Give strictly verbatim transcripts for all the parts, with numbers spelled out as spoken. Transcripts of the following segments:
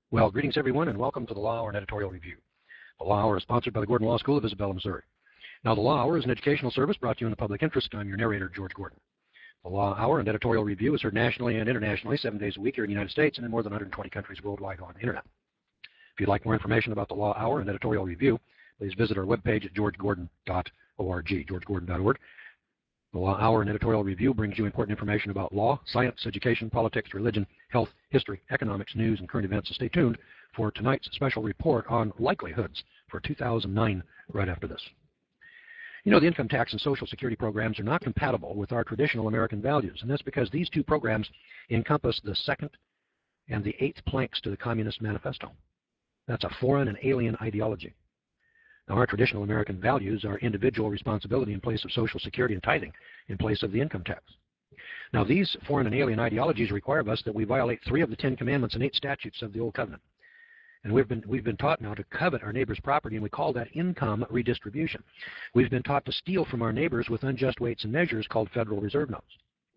Well, greetings everyone, and welcome to the Law Hour and Editorial Review. The Law Hour is sponsored by the Gordon Law School of Isabella, Missouri. Now, the Law Hour is an educational service brought to you in the public interest. I'm your narrator, George Gordon. The Law Hour and Editorial Review is heard nationally and internationally seven days a week here in the United States and in more than one hundred twenty countries worldwide on the internet. If you'd like more information about the Law Hour and Editorial Review, please visit our webpage at george gordon dot org, george gordon dot org. The Law Hour and Editorial Review brings you important information about law, science, education, politics, religion, health, history, economics, news, and current events. So stay tuned for tonight's special report on likelihoods for two thousand nine right after this. You know, the income tax and Social Security programs are not compatible with our traditional American values, and that's because these two programs encompass the second and the eighth planks to the Communist Manifesto. That's a foreign and alien ideology. Now, our traditional American values are individual responsibility in place of Social Security and tithing in place of the income tax. Now, these foreign and alien ideologies require of us that we violate three of the Ten Commandments and eight statutes of the Old Covenant. And we've been, we've been taught now to covet our neighbor's property, and we call that income redistribution. We've been taught to steal from our neighbors with unjust weights and measures called Federal Reserve notes.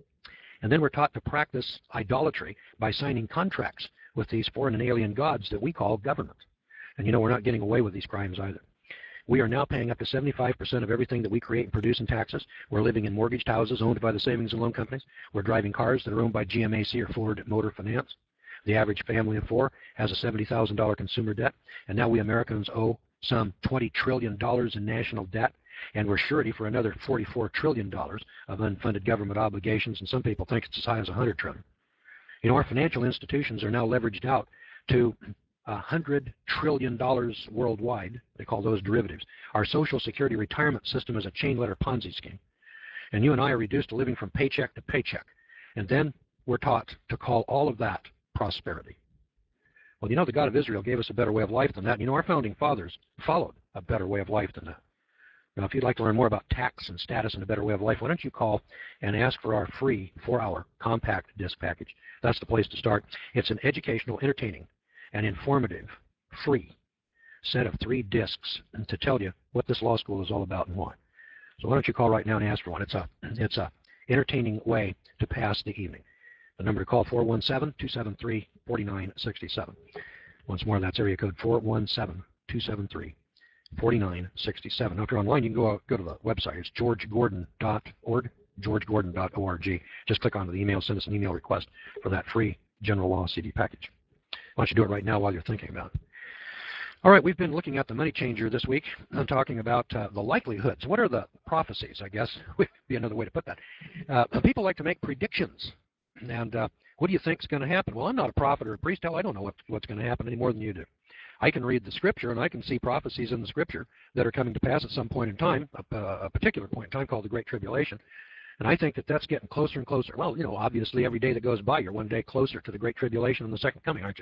And then we're taught to practice idolatry by signing contracts with these foreign and alien gods that we call government. And you know, we're not getting away with these crimes either. We are now paying up to seventy-five percent of everything that we create and produce in taxes. We're living in mortgaged houses owned by the savings and loan companies. We're driving cars that are owned by G M A C or Ford Motor Finance. The average family of four has a seventy thousand dollar consumer debt, and now we Americans owe some twenty trillion dollars in national debt, and we're surety for another forty-four trillion dollars of unfunded government obligations, and some people think it's as high as one hundred trillion dollars. You know, our financial institutions are now leveraged out to one hundred trillion dollars worldwide. They call those derivatives. Our Social Security retirement system is a chain letter Ponzi scheme. And you and I are reduced to living from paycheck to paycheck. And then we're taught to call all of that prosperity. Well, you know, the God of Israel gave us a better way of life than that. You know, our founding fathers followed a better way of life than that. Now, if you'd like to learn more about tax and status and a better way of life, why don't you call and ask for our free four-hour compact disc package. That's the place to start. It's an educational, entertaining, an informative, free set of three discs to tell you what this law school is all about and why. So why don't you call right now and ask for one? It's a it's a entertaining way to pass the evening. The number to call, four one seven, two seven three, four nine six seven. Once more, that's area code four one seven, two seven three, four nine six seven. Now, if you're online, you can go, go to the website. It's george gordon dot org, george gordon dot org. Just click onto the email, send us an email request for that free general law C D package. Why don't you do it right now while you're thinking about it? All right, we've been looking at the money changer this week. I'm talking about uh, the likelihoods. What are the prophecies, I guess, would be another way to put that. Uh, people like to make predictions. And uh, what do you think is going to happen? Well, I'm not a prophet or a priest. Hell, I don't know what, what's going to happen any more than you do. I can read the Scripture, and I can see prophecies in the Scripture that are coming to pass at some point in time, a, a particular point in time called the Great Tribulation. And I think that that's getting closer and closer. Well, you know, obviously every day that goes by, you're one day closer to the Great Tribulation and the second coming, aren't you?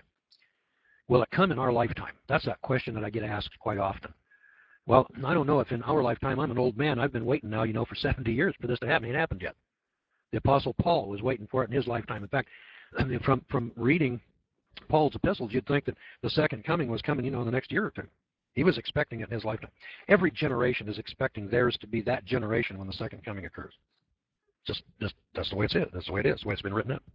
Will it come in our lifetime? That's that question that I get asked quite often. Well, I don't know if in our lifetime. I'm an old man. I've been waiting now, you know, for seventy years for this to happen. It ain't happened yet. The Apostle Paul was waiting for it in his lifetime. In fact, I mean, from, from reading Paul's epistles, you'd think that the second coming was coming, you know, in the next year or two. He was expecting it in his lifetime. Every generation is expecting theirs to be that generation when the second coming occurs. Just, just that's the way it's is. That's the way it is. The way it's been written up.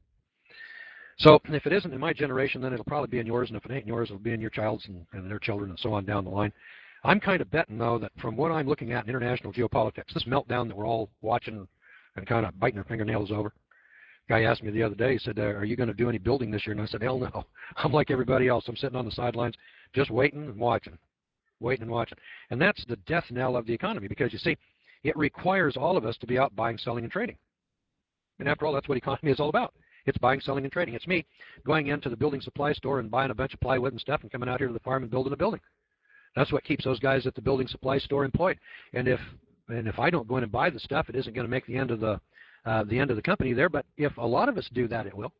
So if it isn't in my generation, then it'll probably be in yours, and if it ain't in yours, it'll be in your child's and, and their children and so on down the line. I'm kind of betting, though, that from what I'm looking at in international geopolitics, this meltdown that we're all watching and kind of biting our fingernails over. A guy asked me the other day, he said, uh, are you going to do any building this year? And I said, hell no. I'm like everybody else. I'm sitting on the sidelines just waiting and watching, waiting and watching. And that's the death knell of the economy because, you see, it requires all of us to be out buying, selling, and trading. And after all, that's what economy is all about. It's buying, selling, and trading. It's me going into the building supply store and buying a bunch of plywood and stuff and coming out here to the farm and building a building. That's what keeps those guys at the building supply store employed. And if and if I don't go in and buy the stuff, it isn't going to make the end of the uh, the end of the company there. But if a lot of us do that, it will.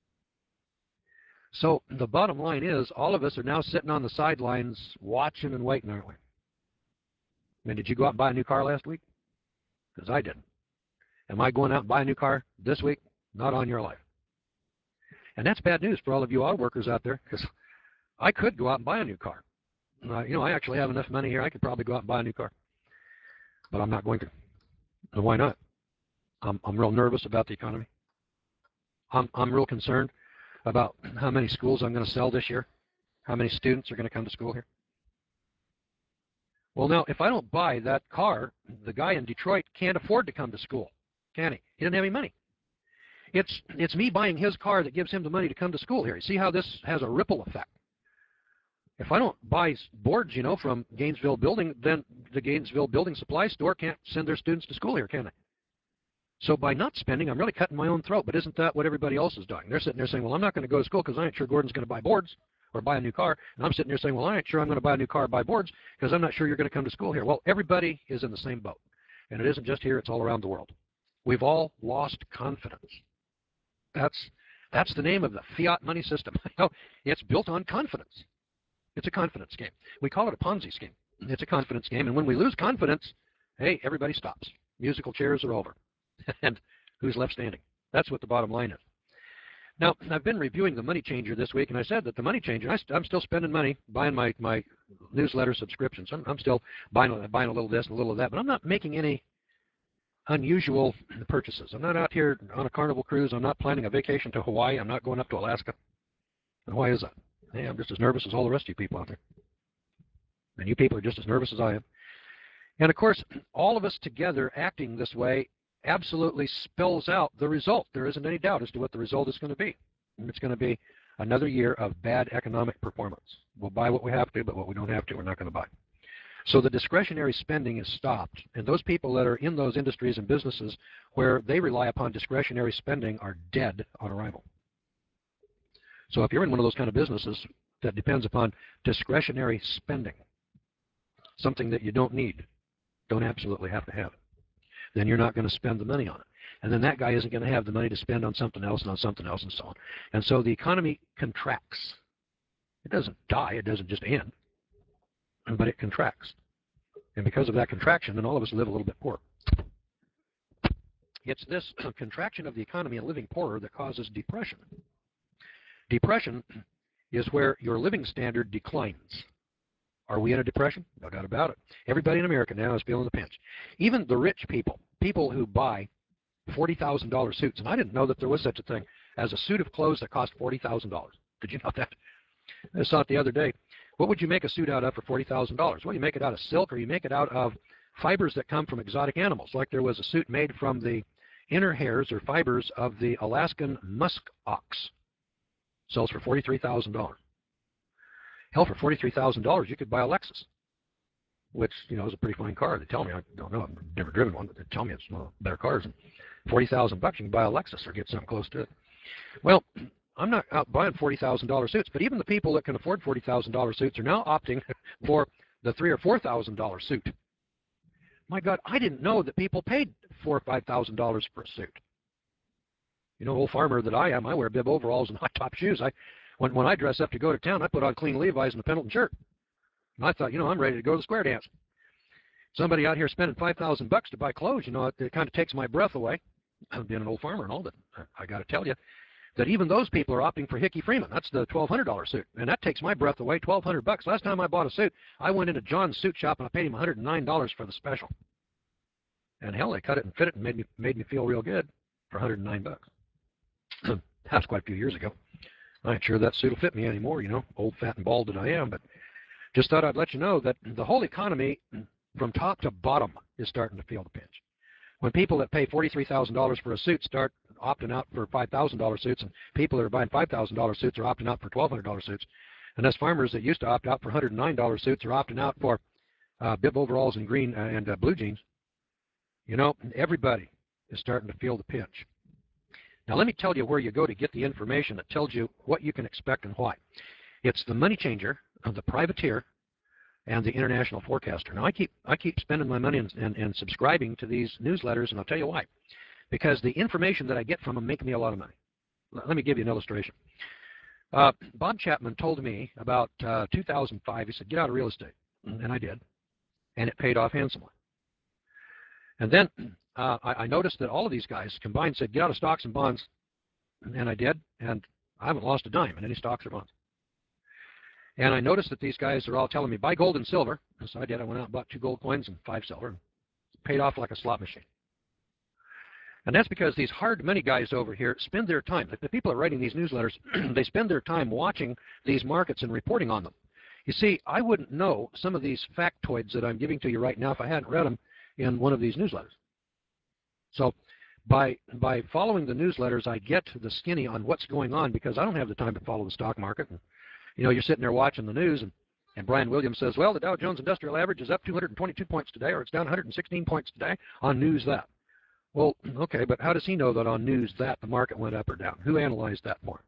So the bottom line is, all of us are now sitting on the sidelines watching and waiting, aren't we? I mean, did you go out and buy a new car last week? Because I didn't. Am I going out and buy a new car this week? Not on your life. And that's bad news for all of you auto workers out there, because I could go out and buy a new car. Uh, you know, I actually have enough money here. I could probably go out and buy a new car. But I'm not going to. And why not? I'm, I'm real nervous about the economy. I'm, I'm real concerned about how many schools I'm going to sell this year. How many students are going to come to school here? Well, now, if I don't buy that car, the guy in Detroit can't afford to come to school, can he? He doesn't have any money. It's, it's me buying his car that gives him the money to come to school here. You see how this has a ripple effect? If I don't buy boards, you know, from Gainesville Building, then the Gainesville Building Supply Store can't send their students to school here, can they? So by not spending, I'm really cutting my own throat. But isn't that what everybody else is doing? They're sitting there saying, well, I'm not going to go to school because I ain't sure Gordon's going to buy boards or buy a new car. And I'm sitting there saying, well, I ain't sure I'm going to buy a new car or buy boards because I'm not sure you're going to come to school here. Well, everybody is in the same boat. And it isn't just here, it's all around the world. We've all lost confidence. That's, that's the name of the fiat money system. It's built on confidence. It's a confidence game. We call it a Ponzi scheme. It's a confidence game. And when we lose confidence, hey, everybody stops. Musical chairs are over. And who's left standing? That's what the bottom line is. Now, I've been reviewing the Money Changer this week, and I said that the Money Changer, I st I'm still spending money buying my, my newsletter subscriptions. I'm, I'm still buying, buying a little of this and a little of that, but I'm not making any unusual purchases. I'm not out here on a Carnival cruise. I'm not planning a vacation to Hawaii. I'm not going up to Alaska. And why is that? Hey, I'm just as nervous as all the rest of you people out there. And you people are just as nervous as I am. And of course, all of us together acting this way absolutely spells out the result. There isn't any doubt as to what the result is going to be. And it's going to be another year of bad economic performance. We'll buy what we have to, but what we don't have to, we're not going to buy. So the discretionary spending is stopped. And those people that are in those industries and businesses where they rely upon discretionary spending are dead on arrival. So if you're in one of those kind of businesses that depends upon discretionary spending, something that you don't need, don't absolutely have to have it, then you're not going to spend the money on it. And then that guy isn't going to have the money to spend on something else and on something else and so on. And so the economy contracts. It doesn't die. It doesn't just end. But it contracts. And because of that contraction, then all of us live a little bit poorer. It's this contraction of the economy and living poorer that causes depression. Depression is where your living standard declines. Are we in a depression? No doubt about it. Everybody in America now is feeling the pinch. Even the rich people, people who buy forty thousand dollar suits. And I didn't know that there was such a thing as a suit of clothes that cost forty thousand dollars. Did you know that? I saw it the other day. What would you make a suit out of for forty thousand dollars? Well, you make it out of silk, or you make it out of fibers that come from exotic animals. Like there was a suit made from the inner hairs or fibers of the Alaskan musk ox. Sells for forty-three thousand dollars. Hell, for forty-three thousand dollars, you could buy a Lexus, which, you know, is a pretty fine car. They tell me, I don't know, I've never driven one, but they tell me it's one of the better cars. And forty thousand bucks, you can buy a Lexus or get something close to it. Well, I'm not out buying forty thousand dollar suits, but even the people that can afford forty thousand dollar suits are now opting for the three or four thousand dollar suit. My God, I didn't know that people paid four or five thousand dollars for a suit. You know, old farmer that I am, I wear bib overalls and high top shoes. I, when when I dress up to go to town, I put on clean Levi's and a Pendleton shirt. And I thought, you know, I'm ready to go to the square dance. Somebody out here spending five thousand bucks to buy clothes, you know, it, it kind of takes my breath away. I've been an old farmer and all, but I got to tell you that even those people are opting for Hickey Freeman. That's the twelve hundred dollar suit, and that takes my breath away. twelve hundred bucks. Last time I bought a suit, I went into John's suit shop and I paid him one hundred nine dollars for the special. And hell, they cut it and fit it and made me made me feel real good for one hundred nine bucks. That's quite a few years ago. I ain't sure that suit will fit me anymore, you know, old, fat, and bald that I am. But just thought I'd let you know that the whole economy, from top to bottom, is starting to feel the pinch. When people that pay forty-three thousand dollars for a suit start opting out for five thousand dollar suits, and people that are buying five thousand dollar suits are opting out for twelve hundred dollar suits, and us farmers that used to opt out for one hundred nine dollar suits are opting out for uh, bib overalls and green uh, and uh, blue jeans, you know, everybody is starting to feel the pinch. Now, let me tell you where you go to get the information that tells you what you can expect and why. It's the Money Changer, the Privateer, and the International Forecaster. Now, I keep I keep spending my money and, and, and subscribing to these newsletters, and I'll tell you why. Because the information that I get from them make me a lot of money. Let me give you an illustration. Uh, Bob Chapman told me about uh, two thousand five, he said, get out of real estate. And I did. And it paid off handsomely. And then uh, I, I noticed that all of these guys combined said, get out of stocks and bonds. And I did. And I haven't lost a dime in any stocks or bonds. And I noticed that these guys are all telling me, buy gold and silver. So I did. I went out and bought two gold coins and five silver. And paid off like a slot machine. And that's because these hard money guys over here spend their time, the, the people that are writing these newsletters, they spend their time watching these markets and reporting on them. You see, I wouldn't know some of these factoids that I'm giving to you right now if I hadn't read them in one of these newsletters. So by, by following the newsletters, I get the skinny on what's going on because I don't have the time to follow the stock market. And, you know, you're sitting there watching the news, and, and Brian Williams says, well, the Dow Jones Industrial Average is up two hundred twenty-two points today, or it's down one hundred sixteen points today on news that. Well, okay, but how does he know that on news that the market went up or down? Who analyzed that for him?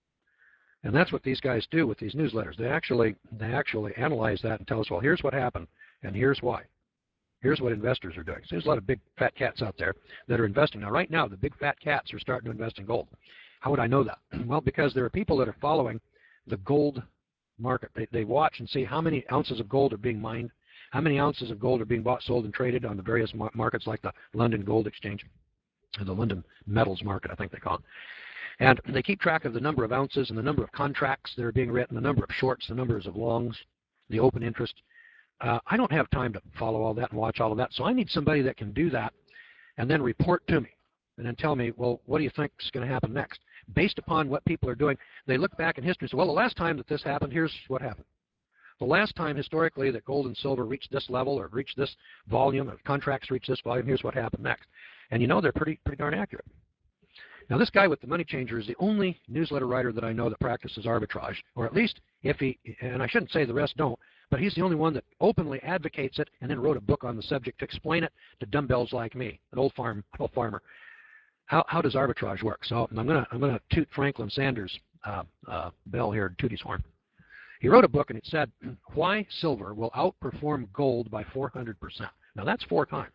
And that's what these guys do with these newsletters. They actually, they actually analyze that and tell us, well, here's what happened, and here's why. Here's what investors are doing. So there's a lot of big fat cats out there that are investing. Now, right now, the big fat cats are starting to invest in gold. How would I know that? Well, because there are people that are following the gold market. They, they watch and see how many ounces of gold are being mined, how many ounces of gold are being bought, sold, and traded on the various markets like the London Gold Exchange, or the London Metals Market, I think they call it. And they keep track of the number of ounces and the number of contracts that are being written, the number of shorts, the numbers of longs, the open interest. Uh, I don't have time to follow all that and watch all of that, so I need somebody that can do that and then report to me and then tell me, well, what do you think is going to happen next? Based upon what people are doing, they look back in history and say, well, the last time that this happened, here's what happened. The last time historically that gold and silver reached this level or reached this volume, or contracts reached this volume, here's what happened next. And you know they're pretty, pretty darn accurate. Now, this guy with the money changer is the only newsletter writer that I know that practices arbitrage, or at least if he, and I shouldn't say the rest don't, but he's the only one that openly advocates it and then wrote a book on the subject to explain it to dumbbells like me, an old farm, old farmer. How, how does arbitrage work? So I'm gonna I'm gonna toot Franklin Sanders' uh, uh, bell here, toot his horn. He wrote a book and it said, "Why silver will outperform gold by four hundred percent." Now that's four times.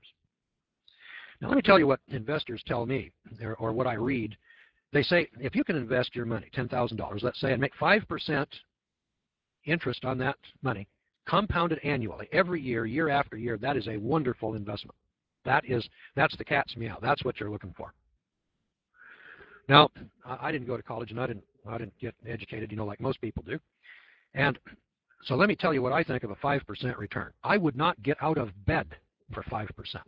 Now let me tell you what investors tell me, or, or what I read. They say if you can invest your money, ten thousand dollars, let's say, and make five percent interest on that money, compounded annually, every year, year after year, that is a wonderful investment. That is, that's the cat's meow. That's what you're looking for. Now, I didn't go to college and I didn't, I didn't get educated, you know, like most people do. And so let me tell you what I think of a five percent return. I would not get out of bed for five percent.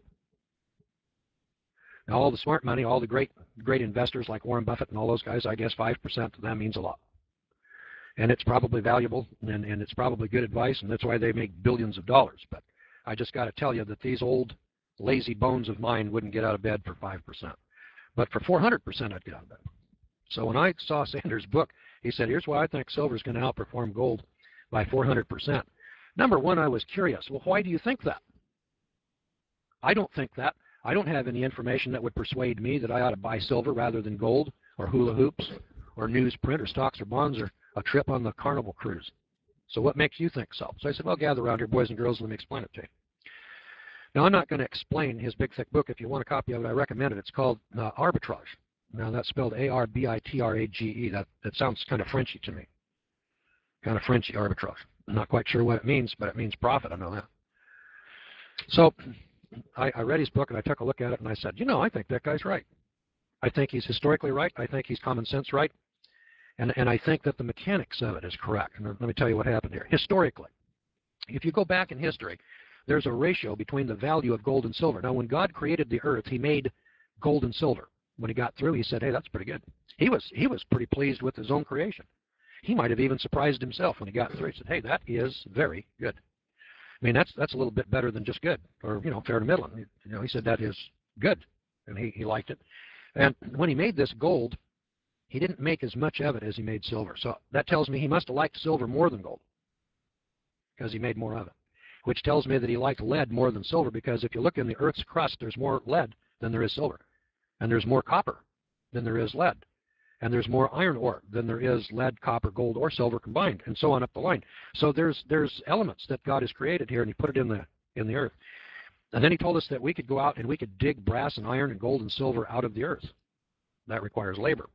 Now, all the smart money, all the great, great investors like Warren Buffett and all those guys, I guess five percent to them means a lot. And it's probably valuable, and, and it's probably good advice, and that's why they make billions of dollars. But I just got to tell you that these old lazy bones of mine wouldn't get out of bed for five percent. But for four hundred percent, I'd get out of bed. So when I saw Sanders' book, he said, here's why I think silver is going to outperform gold by four hundred percent. Number one, I was curious. Well, why do you think that? I don't think that. I don't have any information that would persuade me that I ought to buy silver rather than gold or hula hoops or newsprint or stocks or bonds or a trip on the Carnival cruise. So what makes you think so? So I said, well, gather around here, boys and girls, let me explain it to you. Now, I'm not going to explain his big, thick book. If you want a copy of it, I recommend it. It's called uh, Arbitrage. Now, that's spelled A R B I T R A G E. That, that sounds kind of Frenchy to me. Kind of Frenchy, arbitrage. I'm not quite sure what it means, but it means profit. I know that. So I, I read his book, and I took a look at it, and I said, you know, I think that guy's right. I think he's historically right. I think he's common sense right. And, and I think that the mechanics of it is correct. And let me tell you what happened here. Historically, if you go back in history, there's a ratio between the value of gold and silver. Now, when God created the earth, he made gold and silver. When he got through, he said, hey, that's pretty good. He was, he was pretty pleased with his own creation. He might have even surprised himself when he got through. He said, hey, that is very good. I mean, that's, that's a little bit better than just good, or, you know, fair to middle. You know, he said that is good, and he, he liked it. And when he made this gold, he didn't make as much of it as he made silver. So that tells me he must have liked silver more than gold because he made more of it, which tells me that he liked lead more than silver, because if you look in the Earth's crust, there's more lead than there is silver, and there's more copper than there is lead, and there's more iron ore than there is lead, copper, gold, or silver combined, and so on up the line. So there's there's elements that God has created here, and he put it in the in the earth. And then he told us that we could go out and we could dig brass and iron and gold and silver out of the earth. That requires labor.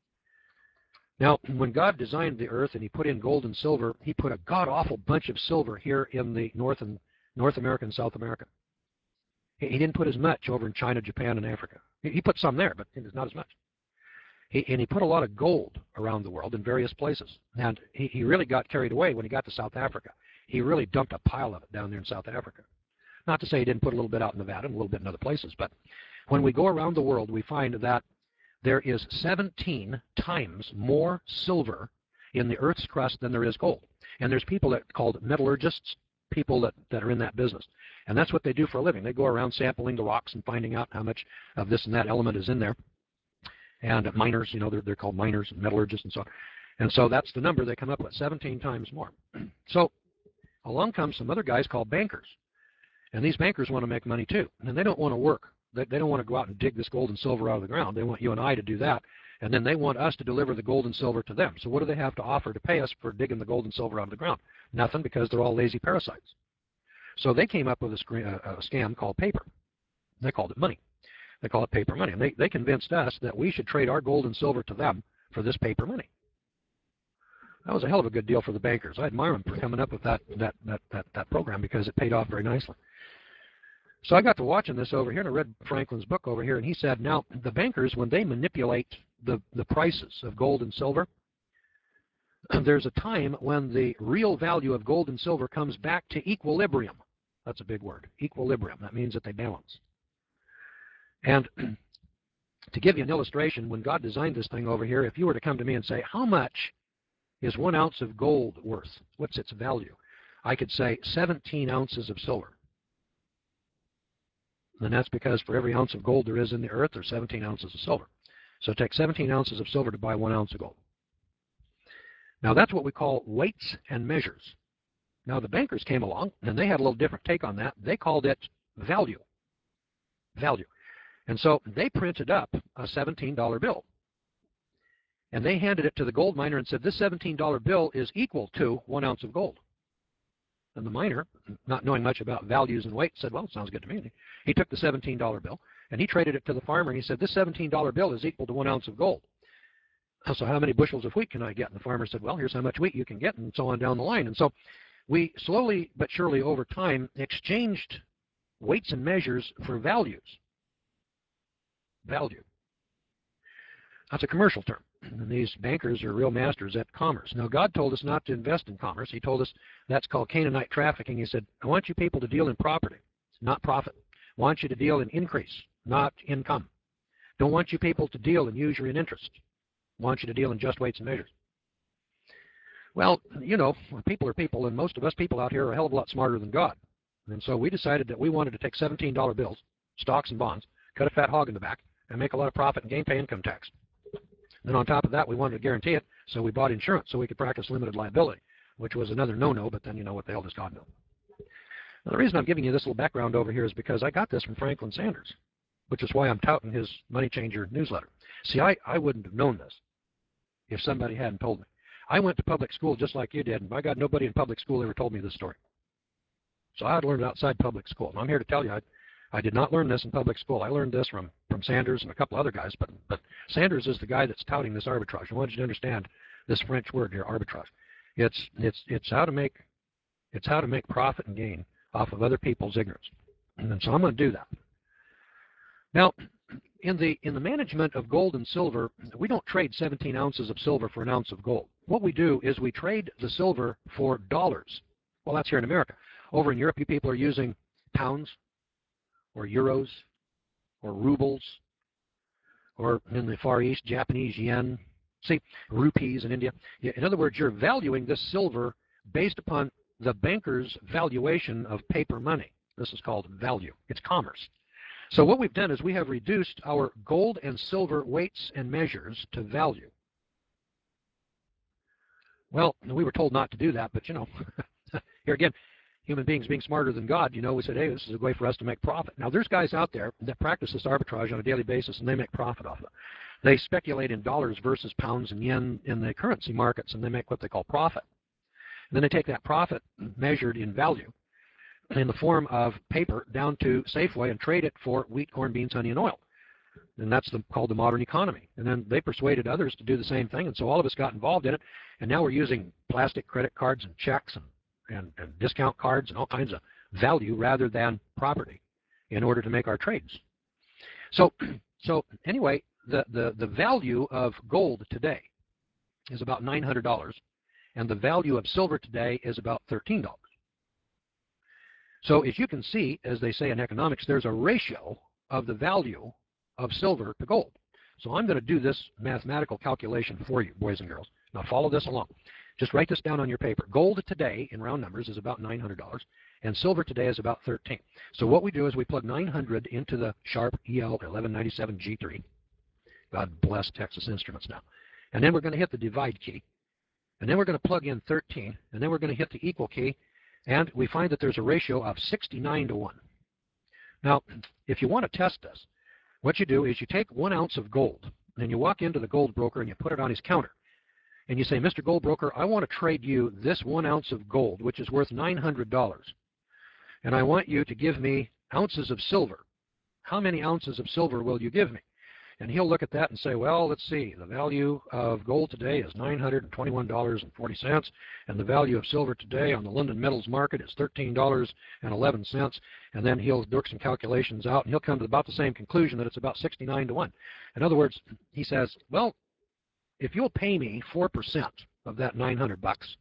Now, when God designed the earth and he put in gold and silver, he put a god-awful bunch of silver here in the North and North America and South America. He, he didn't put as much over in China, Japan, and Africa. He, he put some there, but it's not as much. He, and he put a lot of gold around the world in various places. And he, he really got carried away when he got to South Africa. He really dumped a pile of it down there in South Africa. Not to say he didn't put a little bit out in Nevada and a little bit in other places, but when we go around the world, we find that there is seventeen times more silver in the Earth's crust than there is gold. And there's people that are called metallurgists, people that, that are in that business. And that's what they do for a living. They go around sampling the rocks and finding out how much of this and that element is in there. And miners, you know, they're, they're called miners and metallurgists and so on. And so that's the number they come up with, seventeen times more. So along comes some other guys called bankers. And these bankers want to make money too. And they don't want to work. They, they don't want to go out and dig this gold and silver out of the ground. They want you and I to do that. And then they want us to deliver the gold and silver to them. So what do they have to offer to pay us for digging the gold and silver out of the ground? Nothing, because they're all lazy parasites. So they came up with a, screen, a, a scam called paper. They called it money. They call it paper money. And they, they convinced us that we should trade our gold and silver to them for this paper money. That was a hell of a good deal for the bankers. I admire them for coming up with that, that, that, that, that program, because it paid off very nicely. So I got to watching this over here, and I read Franklin's book over here, and he said, now, the bankers, when they manipulate the, the prices of gold and silver, there's a time when the real value of gold and silver comes back to equilibrium. That's a big word, equilibrium. That means that they balance. And to give you an illustration, when God designed this thing over here, if you were to come to me and say, how much is one ounce of gold worth? What's its value? I could say seventeen ounces of silver. And that's because for every ounce of gold there is in the earth, there's seventeen ounces of silver. So it takes seventeen ounces of silver to buy one ounce of gold. Now that's what we call weights and measures. Now the bankers came along, and they had a little different take on that. They called it value. Value. And so they printed up a seventeen dollar bill. And they handed it to the gold miner and said, this seventeen dollar bill is equal to one ounce of gold. And the miner, not knowing much about values and weight, said, well, it sounds good to me. He took the seventeen dollar bill, and he traded it to the farmer, and he said, this seventeen dollar bill is equal to one ounce of gold. So how many bushels of wheat can I get? And the farmer said, well, here's how much wheat you can get, and so on down the line. And so we slowly but surely over time exchanged weights and measures for values. Value. That's a commercial term. And these bankers are real masters at commerce. Now, God told us not to invest in commerce. He told us that's called Canaanite trafficking. He said, I want you people to deal in property, not profit. I want you to deal in increase, not income. Don't want you people to deal in usury and interest. I want you to deal in just weights and measures. Well, you know, people are people, and most of us people out here are a hell of a lot smarter than God. And so we decided that we wanted to take seventeen dollar bills, stocks and bonds, cut a fat hog in the back, and make a lot of profit and gain pay income tax. Then on top of that, we wanted to guarantee it, so we bought insurance so we could practice limited liability, which was another no-no, but then you know what the hell does God know. Now, the reason I'm giving you this little background over here is because I got this from Franklin Sanders, which is why I'm touting his Money Changer newsletter. See, I, I wouldn't have known this if somebody hadn't told me. I went to public school just like you did, and by God, nobody in public school ever told me this story. So I had learned it outside public school. And I'm here to tell you, I, I did not learn this in public school. I learned this from, from Sanders and a couple other guys, but, but Sanders is the guy that's touting this arbitrage. I want you to understand this French word here, arbitrage. It's, it's, it's, how to make, it's how to make profit and gain off of other people's ignorance. And so I'm going to do that. Now, in the, in the management of gold and silver, we don't trade seventeen ounces of silver for an ounce of gold. What we do is we trade the silver for dollars. Well, that's here in America. Over in Europe, you people are using pounds, or euros, or rubles, or in the Far East, Japanese yen, see, rupees in India. In other words, you're valuing this silver based upon the banker's valuation of paper money. This is called value. It's commerce. So what we've done is we have reduced our gold and silver weights and measures to value. Well, we were told not to do that, but you know, here again, human beings being smarter than God, you know, we said, hey, this is a way for us to make profit. Now, there's guys out there that practice this arbitrage on a daily basis, and they make profit off of it. They speculate in dollars versus pounds and yen in the currency markets, and they make what they call profit. And then they take that profit measured in value in the form of paper down to Safeway and trade it for wheat, corn, beans, honey, and oil. And that's the, called the modern economy. And then they persuaded others to do the same thing, and so all of us got involved in it. And now we're using plastic credit cards and checks and, and, and discount cards and all kinds of value rather than property in order to make our trades. So, so anyway, the, the, the value of gold today is about nine hundred dollars, and the value of silver today is about thirteen dollars. So as you can see, as they say in economics, there's a ratio of the value of silver to gold. So I'm going to do this mathematical calculation for you, boys and girls. Now follow this along. Just write this down on your paper. Gold today, in round numbers, is about nine hundred dollars, and silver today is about thirteen dollars. So what we do is we plug nine hundred into the Sharp E L eleven ninety-seven G three. God bless Texas Instruments now. And then we're going to hit the divide key. And then we're going to plug in thirteen. And then we're going to hit the equal key. And we find that there's a ratio of sixty-nine to one. Now, if you want to test this, what you do is you take one ounce of gold, and you walk into the gold broker and you put it on his counter. And you say, Mister Gold Broker, I want to trade you this one ounce of gold, which is worth nine hundred dollars. And I want you to give me ounces of silver. How many ounces of silver will you give me? And he'll look at that and say, well, let's see. The value of gold today is nine hundred twenty-one dollars and forty cents. And the value of silver today on the London Metals market is thirteen dollars and eleven cents. And then he'll work some calculations out, and he'll come to about the same conclusion, that it's about sixty-nine to one. In other words, he says, well, if you'll pay me four percent of that nine hundred bucks,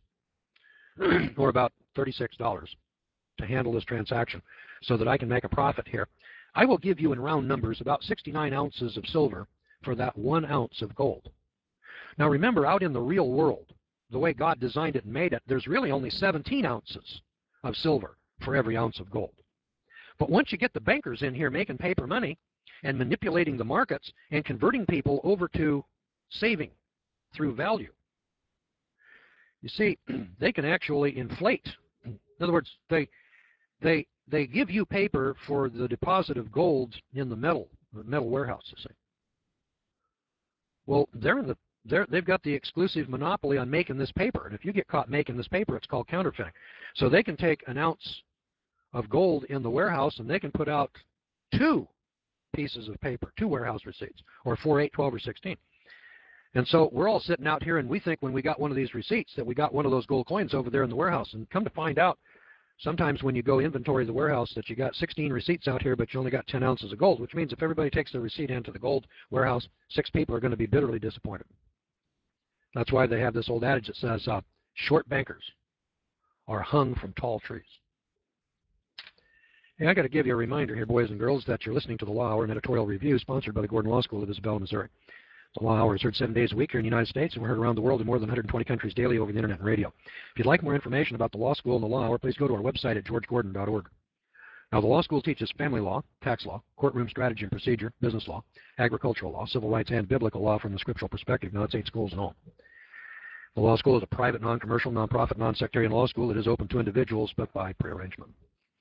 or about thirty-six dollars, to handle this transaction so that I can make a profit here, I will give you in round numbers about sixty-nine ounces of silver for that one ounce of gold. Now remember, out in the real world, the way God designed it and made it, there's really only seventeen ounces of silver for every ounce of gold. But once you get the bankers in here making paper money and manipulating the markets and converting people over to saving through value, you see, they can actually inflate. In other words, they they they give you paper for the deposit of gold in the metal the metal warehouse. You see, well, they're in the they're, they've got the exclusive monopoly on making this paper, and if you get caught making this paper, it's called counterfeiting. So they can take an ounce of gold in the warehouse, and they can put out two pieces of paper, two warehouse receipts, or four, eight, twelve, or sixteen. And so we're all sitting out here, and we think when we got one of these receipts that we got one of those gold coins over there in the warehouse. And come to find out, sometimes when you go inventory the warehouse, that you got sixteen receipts out here, but you only got ten ounces of gold, which means if everybody takes their receipt into the gold warehouse, six people are going to be bitterly disappointed. That's why they have this old adage that says, uh, short bankers are hung from tall trees. Hey, I got to give you a reminder here, boys and girls, that you're listening to the Law Hour, an editorial review sponsored by the Gordon Law School of Isabella, Missouri. The Law Hour is heard seven days a week here in the United States, and we're heard around the world in more than one hundred twenty countries daily over the internet and radio. If you'd like more information about the Law School and the Law Hour, please go to our website at george gordon dot org. Now, the Law School teaches family law, tax law, courtroom strategy and procedure, business law, agricultural law, civil rights, and biblical law from the scriptural perspective. Now, it's eight schools in all. The Law School is a private, non-commercial, non-profit, non-sectarian law school. It is open to individuals, but by prearrangement.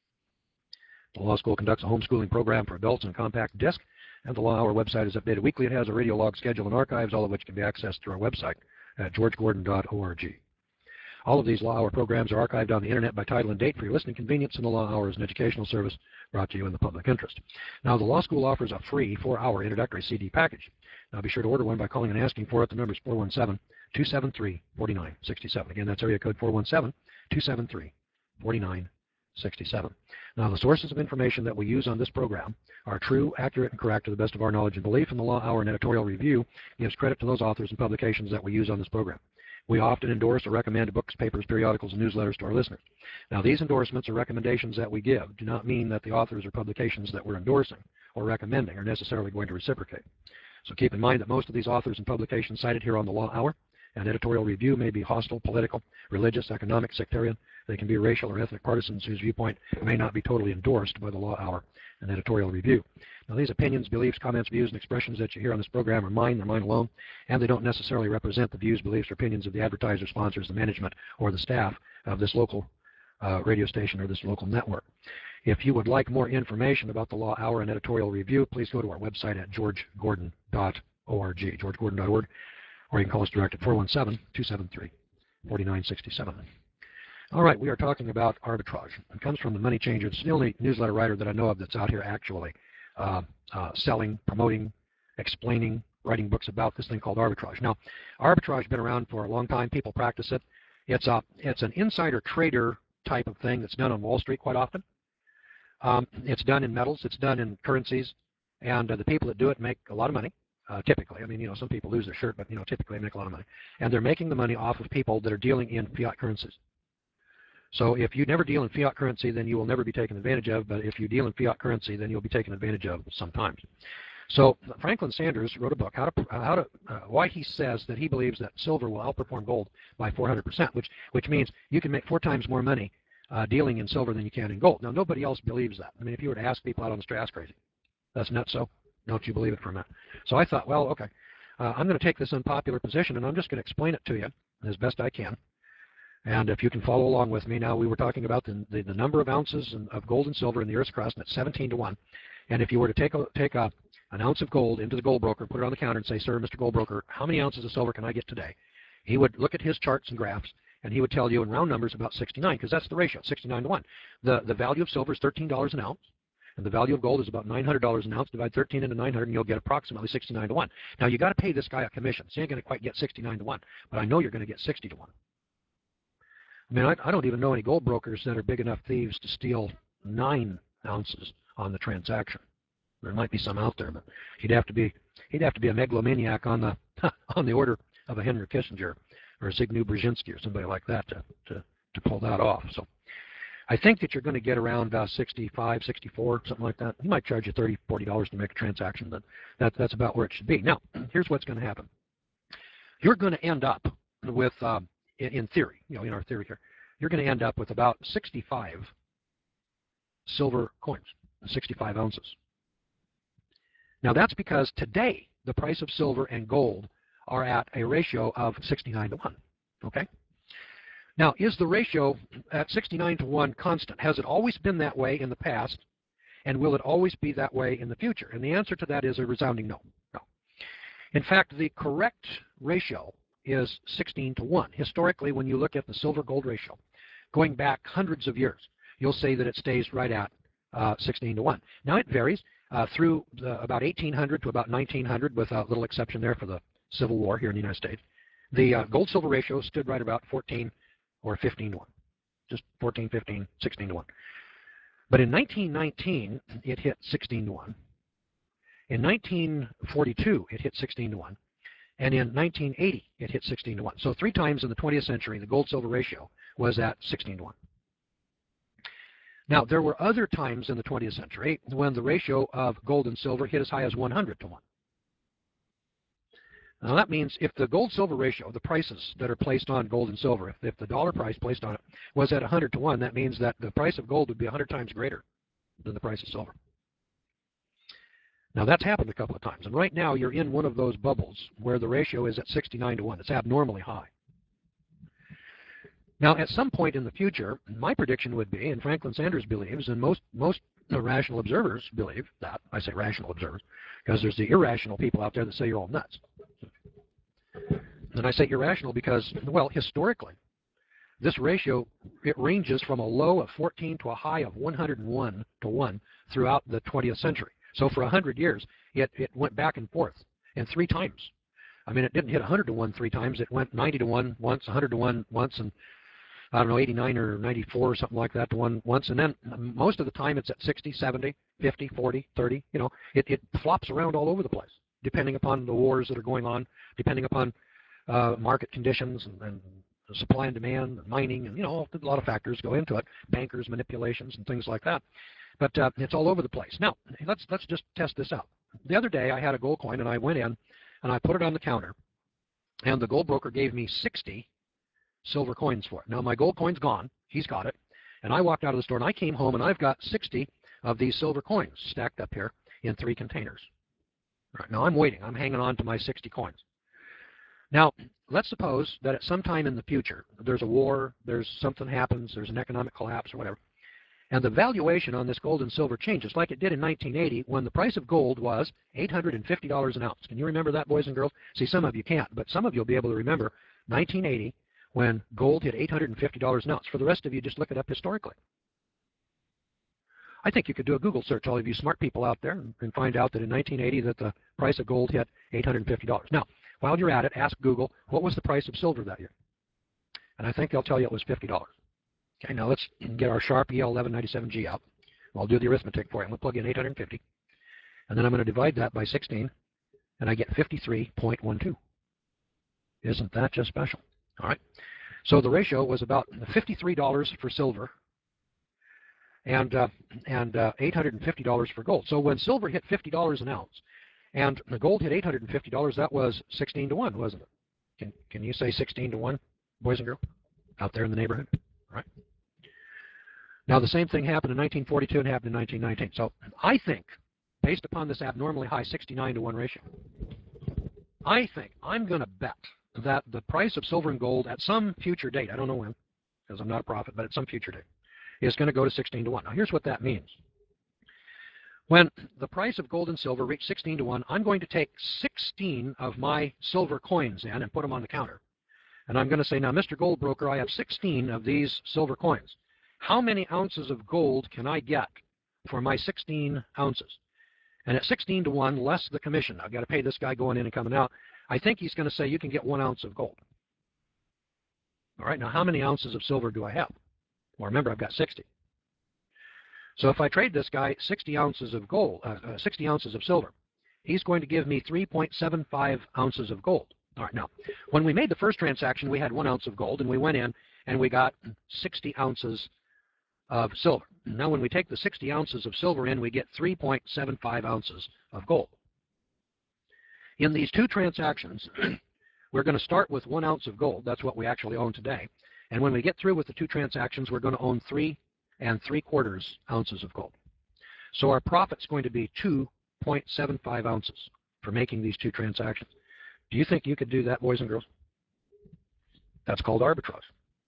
The Law School conducts a homeschooling program for adults on compact disc, and the Law Hour website is updated weekly. It has a radio log schedule and archives, all of which can be accessed through our website at george gordon dot org. All of these Law Hour programs are archived on the internet by title and date for your listening convenience, and the Law Hour is an educational service brought to you in the public interest. Now, the Law School offers a free four-hour introductory C D package. Now, be sure to order one by calling and asking for it. The number is four one seven, two seven three, four nine six seven. Again, that's area code four one seven, two seven three, four nine six seven. Now, the sources of information that we use on this program are true, accurate, and correct to the best of our knowledge and belief, and the Law Hour and editorial review gives credit to those authors and publications that we use on this program. We often endorse or recommend books, papers, periodicals, and newsletters to our listeners. Now, these endorsements or recommendations that we give do not mean that the authors or publications that we're endorsing or recommending are necessarily going to reciprocate. So keep in mind that most of these authors and publications cited here on the Law Hour and editorial review may be hostile, political, religious, economic, sectarian. They can be racial or ethnic partisans whose viewpoint may not be totally endorsed by the Law Hour and editorial review. Now, these opinions, beliefs, comments, views, and expressions that you hear on this program are mine, they're mine alone, and they don't necessarily represent the views, beliefs, or opinions of the advertiser, sponsors, the management, or the staff of this local uh, radio station or this local network. If you would like more information about the Law Hour and editorial review, please go to our website at george gordon dot org, george gordon dot org, or you can call us direct at four one seven, two seven three, four nine six seven. All right, we are talking about arbitrage. It comes from the Money Changer. It's the only newsletter writer that I know of that's out here actually uh, uh, selling, promoting, explaining, writing books about this thing called arbitrage. Now, arbitrage has been around for a long time. People practice it. It's, a, it's an insider trader type of thing that's done on Wall Street quite often. Um, it's done in metals. It's done in currencies. And uh, the people that do it make a lot of money. Uh, typically, I mean, you know, some people lose their shirt, but, you know, typically they make a lot of money. And they're making the money off of people that are dealing in fiat currencies. So if you never deal in fiat currency, then you will never be taken advantage of. But if you deal in fiat currency, then you'll be taken advantage of sometimes. So Franklin Sanders wrote a book, how to, how to, uh, why he says that he believes that silver will outperform gold by four hundred percent, which, which means you can make four times more money uh, dealing in silver than you can in gold. Now, nobody else believes that. I mean, if you were to ask people out on the street, that's crazy. That's nuts, so don't you believe it for a minute. So I thought, well, okay, uh, I'm going to take this unpopular position, and I'm just going to explain it to you as best I can. And if you can follow along with me, now we were talking about the, the, the number of ounces of gold and silver in the Earth's crust, and it's seventeen to one. And if you were to take, a, take a, an ounce of gold into the gold broker, put it on the counter and say, sir, Mister Gold Broker, how many ounces of silver can I get today? He would look at his charts and graphs, and he would tell you in round numbers about sixty-nine, because that's the ratio, sixty-nine to one. The, the value of silver is thirteen dollars an ounce, and the value of gold is about nine hundred dollars an ounce. Divide thirteen into nine hundred, and you'll get approximately sixty-nine to one. Now, you got to pay this guy a commission, so you ain't going to quite get sixty-nine to one, but I know you're going to get sixty to one. I mean, I, I don't even know any gold brokers that are big enough thieves to steal nine ounces on the transaction. There might be some out there, but he'd have to be he'd have to be a megalomaniac on the on the order of a Henry Kissinger or a Zygmunt Brzezinski or somebody like that to to to pull that off. So I think that you're going to get around uh, sixty-five, sixty-four, something like that. He might charge you thirty, forty dollars to make a transaction, but that that's about where it should be. Now, here's what's going to happen. You're going to end up with, uh, in, in theory, you know, in our theory here, you're going to end up with about sixty-five silver coins, sixty-five ounces. Now, that's because today the price of silver and gold are at a ratio of sixty-nine to one, okay? Now, is the ratio at sixty-nine to one constant? Has it always been that way in the past, and will it always be that way in the future? And the answer to that is a resounding no. No. In fact, the correct ratio is sixteen to one. Historically, when you look at the silver-gold ratio, going back hundreds of years, you'll see that it stays right at uh, sixteen to one. Now, it varies. Uh, through the, about eighteen hundred to about nineteen hundred, with a little exception there for the Civil War here in the United States, the uh, gold-silver ratio stood right about fourteen or fifteen to one, just fourteen, fifteen, sixteen to one. But in nineteen nineteen, it hit sixteen to one. In nineteen forty-two, it hit sixteen to one. And in nineteen eighty, it hit sixteen to one. So three times in the twentieth century, the gold-silver ratio was at sixteen to one. Now, there were other times in the twentieth century when the ratio of gold and silver hit as high as one hundred to one. Now, that means if the gold-silver ratio, the prices that are placed on gold and silver, if, if the dollar price placed on it was at one hundred to one, that means that the price of gold would be one hundred times greater than the price of silver. Now, that's happened a couple of times, and right now you're in one of those bubbles where the ratio is at sixty-nine to one. It's abnormally high. Now, at some point in the future, my prediction would be, and Franklin Sanders believes, and most most rational observers believe that. I say rational observers because there's the irrational people out there that say you're all nuts. And I say irrational because, well, historically, this ratio, it ranges from a low of fourteen to a high of one hundred one to one throughout the twentieth century. So for one hundred years, it, it went back and forth, and three times. I mean, it didn't hit one hundred to one three times. It went ninety to one once, one hundred to one once, and I don't know, eighty-nine or ninety-four or something like that to one once. And then most of the time it's at sixty, seventy, fifty, forty, thirty. You know, it, it flops around all over the place, depending upon the wars that are going on, depending upon uh, market conditions and, and supply and demand, and mining, and, you know, a lot of factors go into it, bankers, manipulations, and things like that. But uh, it's all over the place. Now, let's, let's just test this out. The other day I had a gold coin, and I went in, and I put it on the counter, and the gold broker gave me sixty silver coins for it. Now, my gold coin's gone. He's got it. And I walked out of the store, and I came home, and I've got sixty of these silver coins stacked up here in three containers. All right, now, I'm waiting. I'm hanging on to my sixty coins. Now, let's suppose that at some time in the future, there's a war, there's something happens, there's an economic collapse or whatever, and the valuation on this gold and silver changes like it did in nineteen eighty when the price of gold was eight hundred fifty dollars an ounce. Can you remember that, boys and girls? See, some of you can't, but some of you will be able to remember nineteen eighty when gold hit eight hundred fifty dollars an ounce. For the rest of you, just look it up historically. I think you could do a Google search, all of you smart people out there, and find out that in nineteen eighty that the price of gold hit eight hundred fifty dollars. Now, while you're at it, ask Google, what was the price of silver that year? And I think they'll tell you it was fifty dollars. Okay, now let's get our Sharp E L eleven ninety-seven G out. I'll do the arithmetic for you. I'm going to plug in eight hundred fifty, and then I'm going to divide that by sixteen, and I get fifty-three point one two. Isn't that just special? All right. So the ratio was about fifty-three dollars for silver and uh, and uh, eight hundred fifty dollars for gold. So when silver hit fifty dollars an ounce, And the gold hit eight hundred fifty dollars. That was sixteen to one, wasn't it? Can, can you say sixteen to one, boys and girls, out there in the neighborhood? All right. Now, the same thing happened in nineteen forty-two and happened in nineteen nineteen. So I think, based upon this abnormally high sixty-nine to one ratio, I think I'm going to bet that the price of silver and gold at some future date, I don't know when, because I'm not a prophet, but at some future date, is going to go to sixteen to one. Now, here's what that means. When the price of gold and silver reach sixteen to one, I'm going to take sixteen of my silver coins in and put them on the counter. And I'm going to say, now, Mister Gold Broker, I have sixteen of these silver coins. How many ounces of gold can I get for my sixteen ounces? And at sixteen to one, less the commission. I've got to pay this guy going in and coming out. I think he's going to say you can get one ounce of gold. All right, now how many ounces of silver do I have? Well, remember, I've got sixty. So if I trade this guy sixty ounces of gold, uh, uh, sixty ounces of silver, he's going to give me three point seven five ounces of gold. All right, now, when we made the first transaction, we had one ounce of gold, and we went in and we got sixty ounces of silver. Now, when we take the sixty ounces of silver in, we get three point seven five ounces of gold. In these two transactions, we're going to start with one ounce of gold. That's what we actually own today. And when we get through with the two transactions, we're going to own three and three quarters ounces of gold. So our profit's going to be two point seven five ounces for making these two transactions. Do you think you could do that, boys and girls? That's called arbitrage.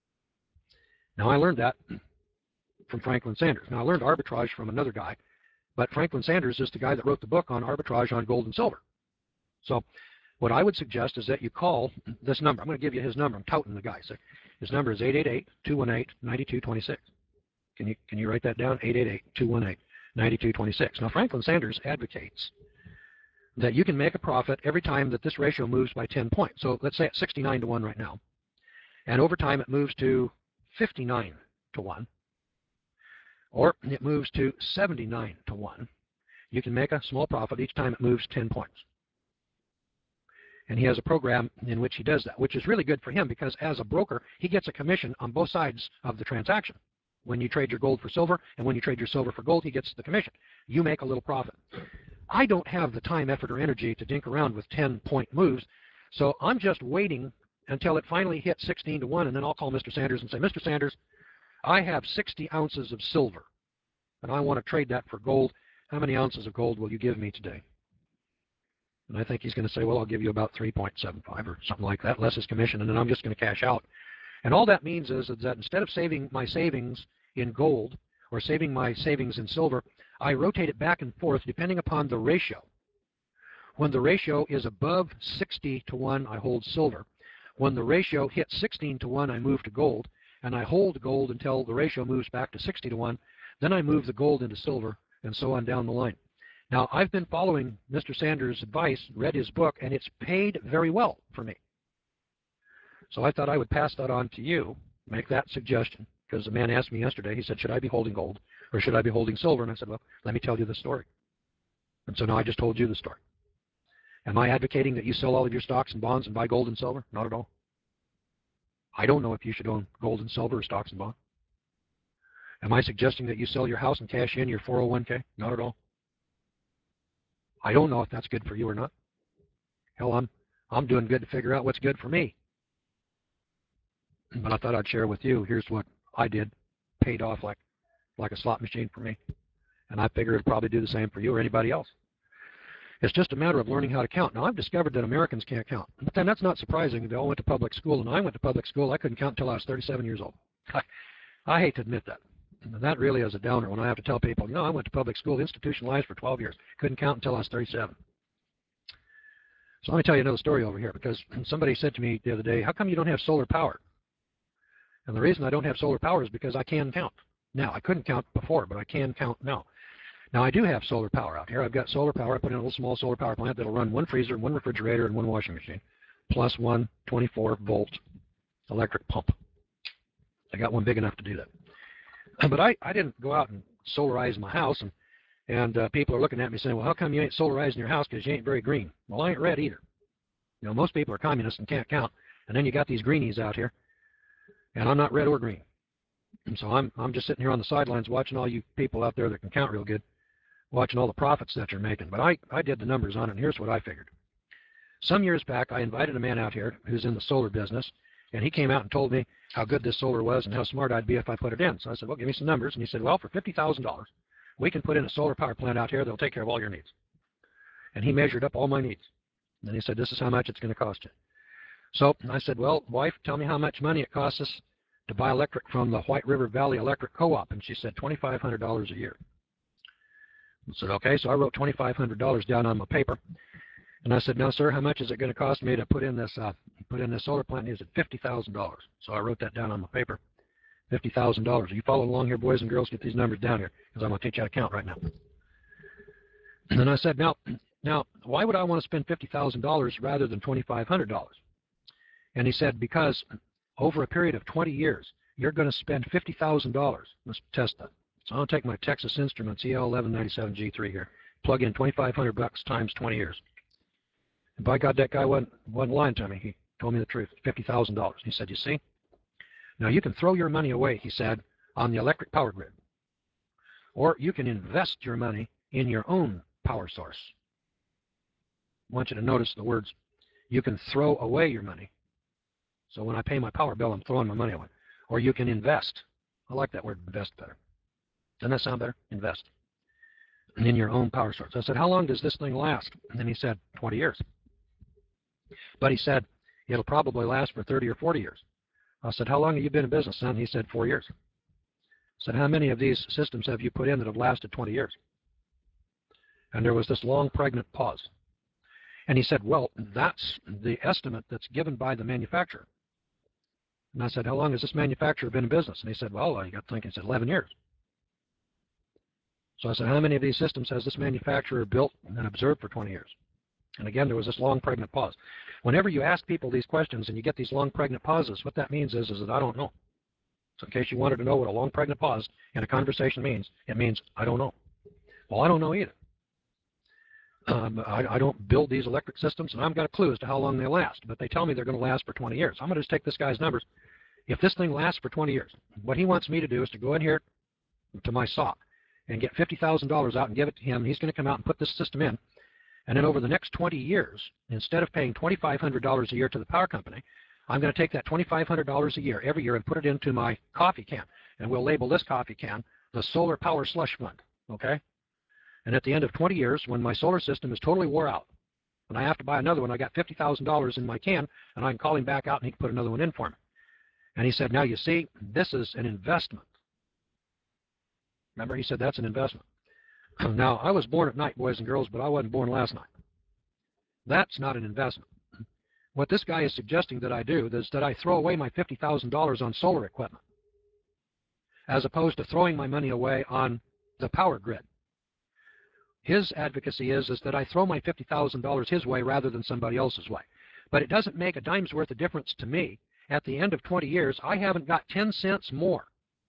Now, I learned that from Franklin Sanders. Now, I learned arbitrage from another guy, but Franklin Sanders is the guy that wrote the book on arbitrage on gold and silver. So what I would suggest is that you call this number. I'm going to give you his number. I'm touting the guy. So his number is eight eight eight, two one eight, nine two two six. Can you, can you write that down? eight eight eight, two one eight, nine two two six. Now, Franklin Sanders advocates that you can make a profit every time that this ratio moves by ten points. So let's say it's sixty-nine to one right now. And over time it moves to fifty-nine to one. Or it moves to seventy-nine to one. You can make a small profit each time it moves ten points. And he has a program in which he does that, which is really good for him because as a broker, he gets a commission on both sides of the transaction. When you trade your gold for silver and when you trade your silver for gold, he gets the commission. You make a little profit. I don't have the time, effort, or energy to dink around with ten-point moves, so I'm just waiting until it finally hits sixteen to one, and then I'll call Mister Sanders and say, Mister Sanders, I have sixty ounces of silver, and I want to trade that for gold. How many ounces of gold will you give me today? And I think he's going to say, well, I'll give you about three point seven five or something like that, less his commission, and then I'm just going to cash out. And all that means is that instead of saving my savings in gold or saving my savings in silver, I rotate it back and forth depending upon the ratio. When the ratio is above sixty to one, I hold silver. When the ratio hits sixteen to one, I move to gold, and I hold gold until the ratio moves back to sixty to one. Then I move the gold into silver, and so on down the line. Now, I've been following Mister Sanders' advice, read his book, and it's paid very well for me. So I thought I would pass that on to you, make that suggestion, because the man asked me yesterday, he said, should I be holding gold or should I be holding silver? And I said, well, let me tell you the story. And so now I just told you the story. Am I advocating that you sell all of your stocks and bonds and buy gold and silver? Not at all. I don't know if you should own gold and silver or stocks and bonds. Am I suggesting that you sell your house and cash in your four oh one K? Not at all. I don't know if that's good for you or not. Hell, I'm, I'm doing good to figure out what's good for me. But I thought I'd share with you, here's what I did, paid off like, like a slot machine for me. And I figure it'll probably do the same for you or anybody else. It's just a matter of learning how to count. Now, I've discovered that Americans can't count. But then that's not surprising. They all went to public school, and I went to public school. I couldn't count until I was thirty-seven years old. I, I hate to admit that. And that really is a downer when I have to tell people, you know, I went to public school, institutionalized for twelve years. Couldn't count until I was thirty-seven. So let me tell you another story over here, because somebody said to me the other day, how come you don't have solar power? And the reason I don't have solar power is because I can count. Now, I couldn't count before, but I can count now. Now, I do have solar power out here. I've got solar power. I put in a little small solar power plant that will run one freezer, one refrigerator, and one washing machine, plus one twenty-four volt electric pump. I got one big enough to do that. But I, I didn't go out and solarize my house, and, and uh, people are looking at me saying, well, how come you ain't solarizing your house because you ain't very green? Well, I ain't red either. You know, most people are communists and can't count, and then you got these greenies out here, and I'm not red or green. And so I'm, I'm just sitting here on the sidelines watching all you people out there that can count real good. watching all the profits that you're making. But I, I did the numbers on it, and here's what I figured. Some years back, I invited a man out here who's in the solar business, and he came out and told me how good this solar was and how smart I'd be if I put it in. So I said, well, give me some numbers. And he said, well, for fifty thousand dollars, we can put in a solar power plant out here that'll take care of all your needs. And he measured up all my needs. And then he said, this is how much it's going to cost you. So I said, well, wife, tell me how much money it costs us to buy electric from the White River Valley Electric Co-op. And she said, twenty-five hundred dollars a year. I said, okay. So I wrote twenty-five hundred dollars down on my paper. And I said, no, sir, how much is it going to cost me to put in this uh, put in this solar plant? He said, fifty thousand dollars. So I wrote that down on my paper, fifty thousand dollars. Are you following along here, boys and girls? Get these numbers down here, because I'm going to teach you how to count right now. And then I said, now, now, why would I want to spend fifty thousand dollars rather than twenty-five hundred dollars? And he said, because over a period of twenty years, you're going to spend fifty thousand dollars. Let's test that. So I'll take my Texas Instruments E L eleven ninety-seven G three here, plug in twenty-five hundred bucks times twenty years. And by God, that guy wasn't, wasn't lying to me. He told me the truth, fifty thousand dollars. He said, you see, now you can throw your money away, he said, on the electric power grid. Or you can invest your money in your own power source. I want you to notice the words, you can throw away your money. So when I pay my power bill, I'm throwing my money away. Or you can invest. I like that word, invest, better. Doesn't that sound better? Invest. In your own power source. I said, how long does this thing last? And then he said, twenty years. But he said, it'll probably last for thirty or forty years. I said, how long have you been in business, son? He said, four years. I said, how many of these systems have you put in that have lasted twenty years? And there was this long, pregnant pause. And he said, well, that's the estimate that's given by the manufacturer. And I said, how long has this manufacturer been in business? And he said, well, I got thinking, he said, eleven years. So I said, how many of these systems has this manufacturer built and observed for twenty years? And again, there was this long, pregnant pause. Whenever you ask people these questions and you get these long, pregnant pauses, what that means is, is that I don't know. So in case you wanted to know what a long, pregnant pause in a conversation means, it means I don't know. Well, I don't know either. Um, I, I don't build these electric systems, and I haven't got a clue as to how long they last. But they tell me they're going to last for twenty years. I'm going to just take this guy's numbers. If this thing lasts for twenty years, what he wants me to do is to go in here to my sock and get fifty thousand dollars out and give it to him. He's going to come out and put this system in. And then over the next twenty years, instead of paying twenty-five hundred dollars a year to the power company, I'm going to take that twenty-five hundred dollars a year every year and put it into my coffee can. And we'll label this coffee can the Solar Power Slush Fund. Okay? And at the end of twenty years, when my solar system is totally wore out, and I have to buy another one, I got fifty thousand dollars in my can, and I can call him back out and he can put another one in for me. And he said, now you see, this is an investment. Remember, he said that's an investment. Now, I was born at night, boys and girls, but I wasn't born last night. That's not an investment. What this guy is suggesting that I do is that I throw away my fifty thousand dollars on solar equipment, as opposed to throwing my money away on the power grid. His advocacy is, is that I throw my fifty thousand dollars his way rather than somebody else's way. But it doesn't make a dime's worth of difference to me. At the end of twenty years, I haven't got ten cents more.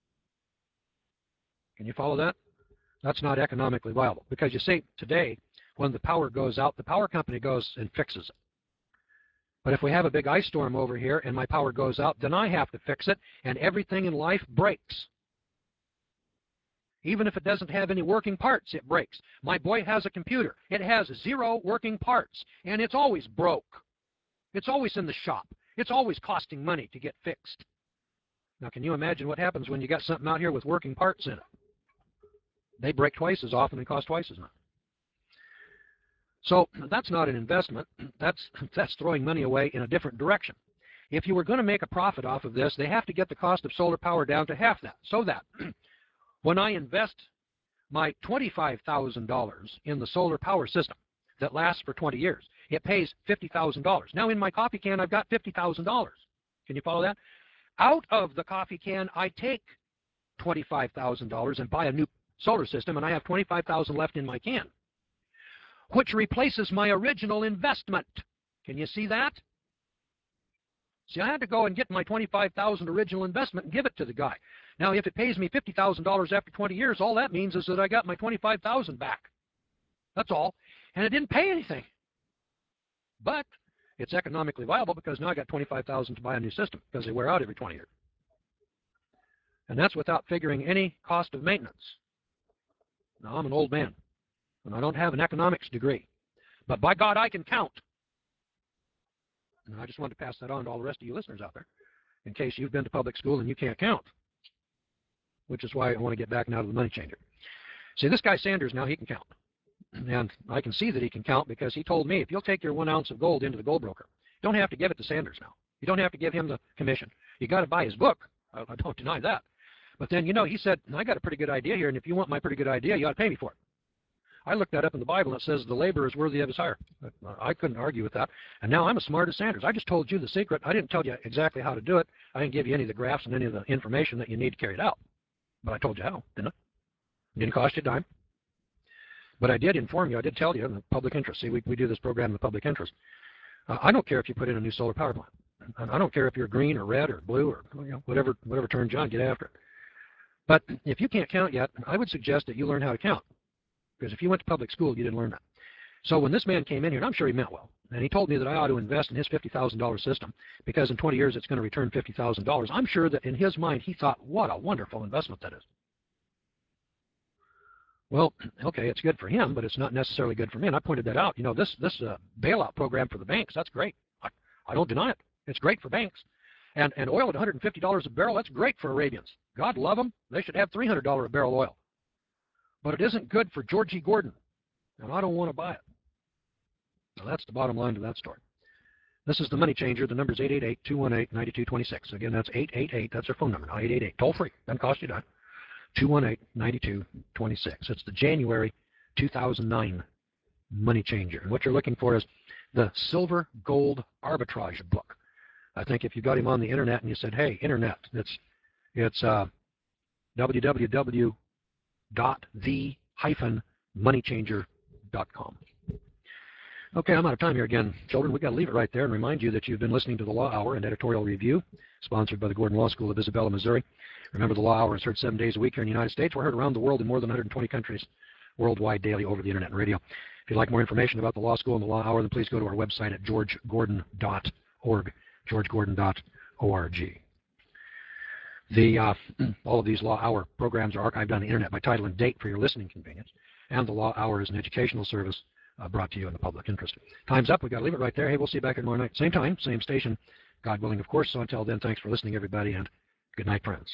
Can you follow that? That's not economically viable. Because you see, today, when the power goes out, the power company goes and fixes it. But if we have a big ice storm over here and my power goes out, then I have to fix it, and everything in life breaks. Even if it doesn't have any working parts, it breaks. My boy has a computer. It has zero working parts, and it's always broke. It's always in the shop. It's always costing money to get fixed. Now, can you imagine what happens when you got something out here with working parts in it? They break twice as often and cost twice as much. So that's not an investment. That's, that's throwing money away in a different direction. If you were going to make a profit off of this, they have to get the cost of solar power down to half that, so that when I invest my twenty-five thousand dollars in the solar power system that lasts for twenty years, it pays fifty thousand dollars. Now in my coffee can, I've got fifty thousand dollars. Can you follow that? Out of the coffee can, I take twenty-five thousand dollars and buy a new solar system, and I have twenty-five thousand dollars left in my can, which replaces my original investment. Can you see that? See, I had to go and get my twenty-five thousand dollars original investment and give it to the guy. Now, if it pays me fifty thousand dollars after twenty years, all that means is that I got my twenty-five thousand dollars back. That's all. And it didn't pay anything. But it's economically viable because now I got twenty-five thousand dollars to buy a new system because they wear out every twenty years. And that's without figuring any cost of maintenance. Now, I'm an old man. and I don't have an economics degree. But by God, I can count. And I just wanted to pass that on to all the rest of you listeners out there, in case you've been to public school and you can't count, which is why I want to get back now to the money changer. See, this guy Sanders now, he can count. And I can see that he can count because he told me, if you'll take your one ounce of gold into the gold broker, you don't have to give it to Sanders now. You don't have to give him the commission. You got to buy his book. I, I don't deny that. But then, you know, he said, I got a pretty good idea here, and if you want my pretty good idea, you ought to pay me for it. I looked that up in the Bible, and it says the laborer is worthy of his hire. I couldn't argue with that. And now I'm as smart as Sanders. I just told you the secret. I didn't tell you exactly how to do it. I didn't give you any of the graphs and any of the information that you need to carry it out. But I told you how, didn't I? It didn't cost you a dime. But I did inform you. I did tell you in the public interest. See, we, we do this program in the public interest. Uh, I don't care if you put in a new solar power plant. I don't care if you're green or red or blue or you know, whatever, whatever turns you on, get after it. But if you can't count yet, I would suggest that you learn how to count. Because if you went to public school, you didn't learn that. So when this man came in here, and I'm sure he meant well, and he told me that I ought to invest in his fifty thousand dollar system because in twenty years it's going to return fifty thousand dollars, I'm sure that in his mind he thought, what a wonderful investment that is. Well, okay, it's good for him, but it's not necessarily good for me. And I pointed that out. You know, this this uh, bailout program for the banks, that's great. I, I don't deny it. It's great for banks. And, and oil at one hundred fifty dollars a barrel, that's great for Arabians. God love them. They should have three hundred dollars a barrel oil. But it isn't good for George E. Gordon, and I don't want to buy it. Now, that's the bottom line to that story. This is the Money Changer. The number is eight eight eight, two one eight, nine two two six. Again, that's eight eight eight. That's our phone number, eight eight eight. Toll free. Doesn't cost you a dime. two one eight, nine two two six. It's the January two thousand nine Money Changer. And what you're looking for is the Silver Gold Arbitrage book. I think if you got him on the internet and you said, hey, internet, it's, it's uh, w w w dot the money changer dot com. Okay, I'm out of time here again. Children, we've got to leave it right there and remind you that you've been listening to the Law Hour and Editorial Review, sponsored by the Gordon Law School of Isabella, Missouri. Remember, the Law Hour is heard seven days a week here in the United States. We're heard around the world in more than one hundred twenty countries worldwide daily over the internet and radio. If you'd like more information about the Law School and the Law Hour, then please go to our website at george gordon dot org, george gordon dot org. The, uh, all of these Law Hour programs are archived on the internet by title and date for your listening convenience, and the Law Hour is an educational service uh, brought to you in the public interest. Time's up. We've got to leave it right there. Hey, we'll see you back here tomorrow night. Same time, same station, God willing, of course. So until then, thanks for listening, everybody, and good night, friends.